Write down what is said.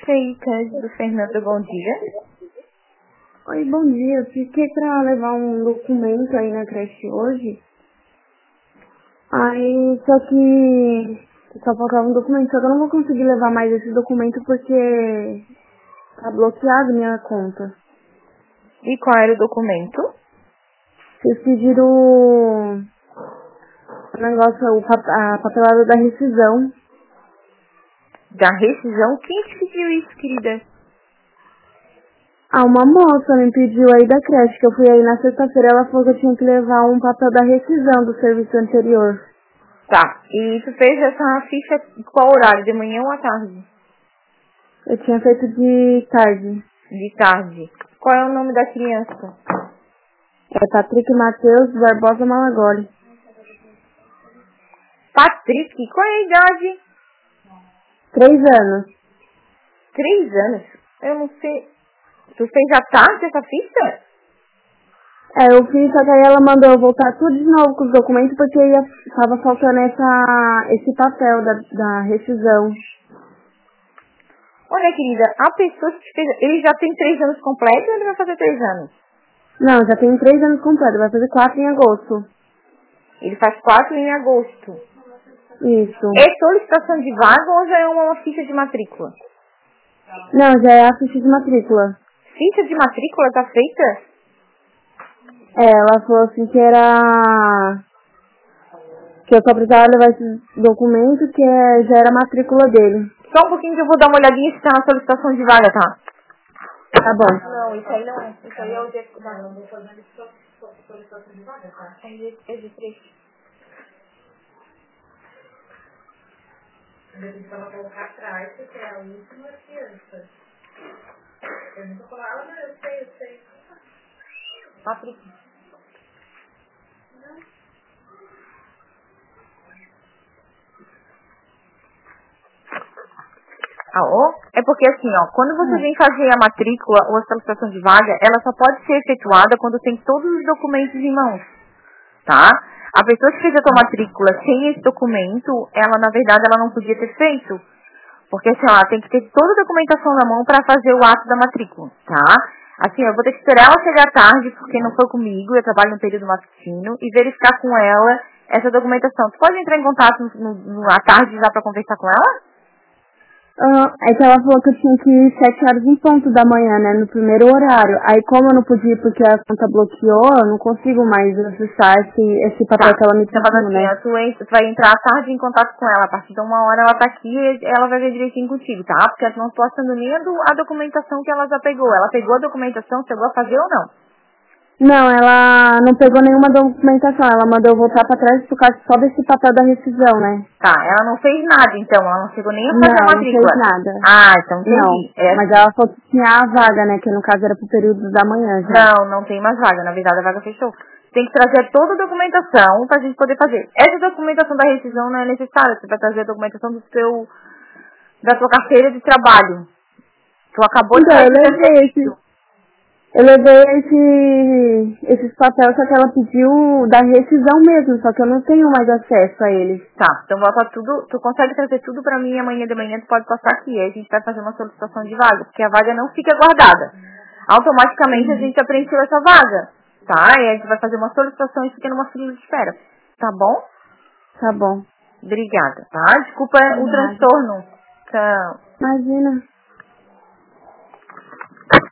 Oi, Cândido Fernando, bom dia. Oi, bom dia. Eu fiquei pra levar um documento aí na creche hoje. Aí, só faltava um documento, só que eu não vou conseguir levar mais esse documento porque tá bloqueado minha conta. E qual era o documento? Vocês pediram o negócio, a papelada da rescisão. Da rescisão? Quem te pediu isso, querida? Ah, uma moça me pediu aí da creche, que eu fui aí na sexta-feira, ela falou que eu tinha que levar um papel da rescisão do serviço anterior. Tá, e tu fez essa ficha em qual horário? De manhã ou à tarde? Eu tinha feito de tarde. De tarde. Qual é o nome da criança? É Patrick Matheus Barbosa Malagoli. Patrick, qual é a idade? 3 anos. 3 anos? Eu não sei. Tu fez à tarde essa ficha? Eu fiz, só que aí ela mandou eu voltar tudo de novo com os documentos porque tava faltando esse papel da rescisão. Olha, querida, a pessoa que te fez... Ele já tem 3 anos completos ou ele vai fazer 3 anos? Não, já tem 3 anos completos, vai fazer 4 em agosto. Ele faz 4 em agosto. Isso. É solicitação de vaga ou já é uma ficha de matrícula? Não, já é a ficha de matrícula. Ficha de matrícula tá feita? Ela falou assim que eu só precisava levar esse documento que já era a matrícula dele. Só um pouquinho que eu vou dar uma olhadinha se tá na solicitação de vaga, tá? Tá bom. Não, isso aí não é. Isso aí é o de... Não vou fazer solicitação de vaga, tá? É de 3. Eu precisava colocar atrás, porque é a última criança. Eu nunca falava, não, eu sei. Patrick. Alô? É porque assim, ó, quando você vem fazer a matrícula ou a solicitação de vaga, ela só pode ser efetuada quando tem todos os documentos em mãos, tá? A pessoa que fez a tua matrícula sem esse documento, ela na verdade ela não podia ter feito, porque assim, ela tem que ter toda a documentação na mão para fazer o ato da matrícula, tá? Assim, eu vou ter que esperar ela chegar tarde, porque não foi comigo, eu trabalho no período matutino, e verificar com ela essa documentação. Tu pode entrar em contato à tarde já para conversar com ela? É que ela falou que eu tinha que ir 7 horas em ponto da manhã, né, no primeiro horário. Aí como eu não podia ir porque a conta bloqueou, eu não consigo mais acessar esse papel que ela me Então, pediu, assim, né. tu vai entrar à tarde em contato com ela. A partir de 1 hora ela tá aqui e ela vai ver direitinho contigo, tá? Porque eu não tô achando nem a documentação que ela já pegou. Ela pegou a documentação, chegou a fazer ou não? Não, ela não pegou nenhuma documentação, ela mandou eu voltar pra trás por causa só desse papel da rescisão, né. Tá, ela não fez nada, então. Ela não chegou nem a fazer a Não, não matrícula. fez nada. Ah, então entendi. Não, mas ela falou que tinha a vaga, né, que no caso era pro período da manhã já. Não tem mais vaga. Na verdade, a vaga fechou. Tem que trazer toda a documentação pra gente poder fazer. Essa documentação da rescisão não é necessária. Você vai trazer a documentação da tua carteira de trabalho. Tu acabou de Então, sair do teu serviço. eu levei esses papéis, só que ela pediu da rescisão mesmo, só que eu não tenho mais acesso a eles. Tá, então bota tudo, tu consegue trazer tudo pra mim amanhã de manhã, tu pode passar aqui, aí a gente vai fazer uma solicitação de vaga, porque a vaga não fica guardada. Automaticamente a gente já preencheu essa vaga, tá? E a gente vai fazer uma solicitação e fica numa fila de espera, tá bom? Tá bom. Obrigada, tá? Desculpa o transtorno. Tchau. Imagina.